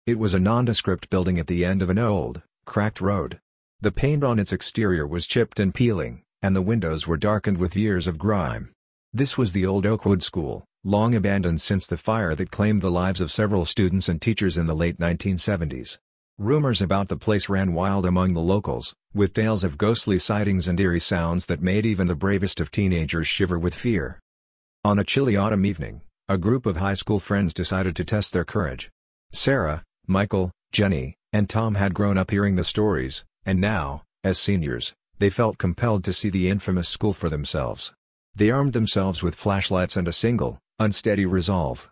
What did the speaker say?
It was a nondescript building at the end of an old, cracked road. The paint on its exterior was chipped and peeling, and the windows were darkened with years of grime. This was the old Oakwood School, long abandoned since the fire that claimed the lives of several students and teachers in the late 1970s. Rumors about the place ran wild among the locals, with tales of ghostly sightings and eerie sounds that made even the bravest of teenagers shiver with fear. On a chilly autumn evening, a group of high school friends decided to test their courage. Sarah, Michael, Jenny, and Tom had grown up hearing the stories, and now, as seniors, they felt compelled to see the infamous school for themselves. They armed themselves with flashlights and a single, unsteady resolve.